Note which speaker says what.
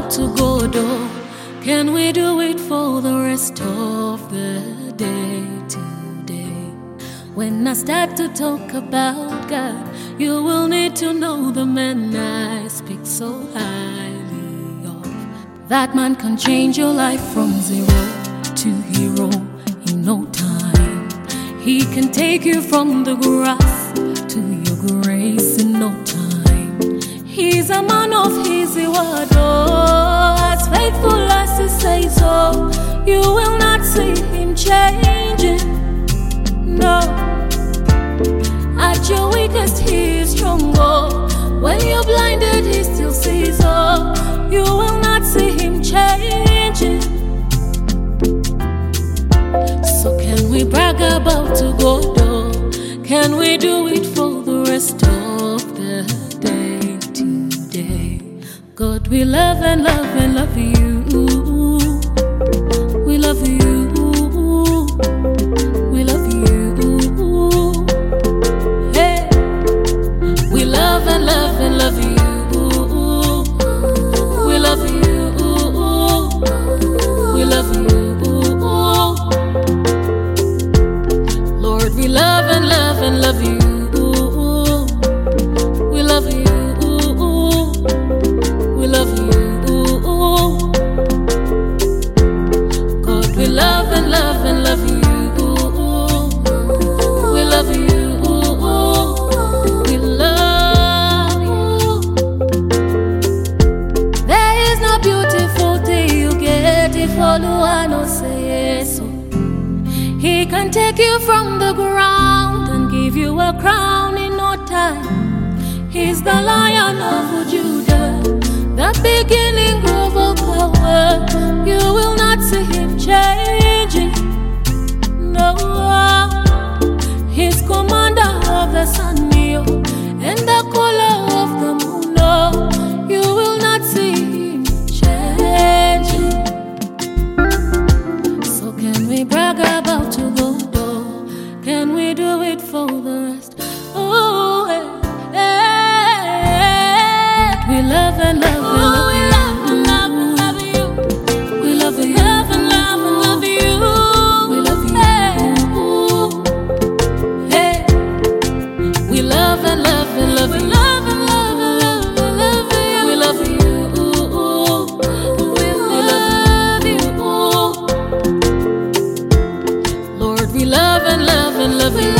Speaker 1: about to go, though, can we do it for the rest of the day today? When I start to talk about God, you will need to know the man I speak so highly of. That man can change your life from zero to hero in no time. He can take you from the grass to your grace in no time. He's a man of his word, oh, as faithful as he says so. You will not see him changing, no. At your weakest he is strong, oh. When you're blinded he still sees, oh. You will not see him changing. So can we brag about to go, though? Can we do it for the rest of the day today? God, we love and love and love you. We love you. We love you. Hey, we love and love and love you. We love you. We love you. Lord, we love and love and love you. We love you. We love you. God, we love and love and love you. We love you. We love you. There is no beautiful day you get if all you want to say yes. He can take you from the ground and give you a crown in no time. He's the Lion of Judah, the beginning of all power. You will not see him changing, no. He's commander of the sun, and the color of the moon, no. You will not see him changing. So can we brag about to go, though? Can we do it for the rest? Oh, we love and love and love you. We love you. Love and love and love you. We love you. Hey, we love and love and love you. Love and love and love and love you. We love you. We love you. Lord, we love and love and love you.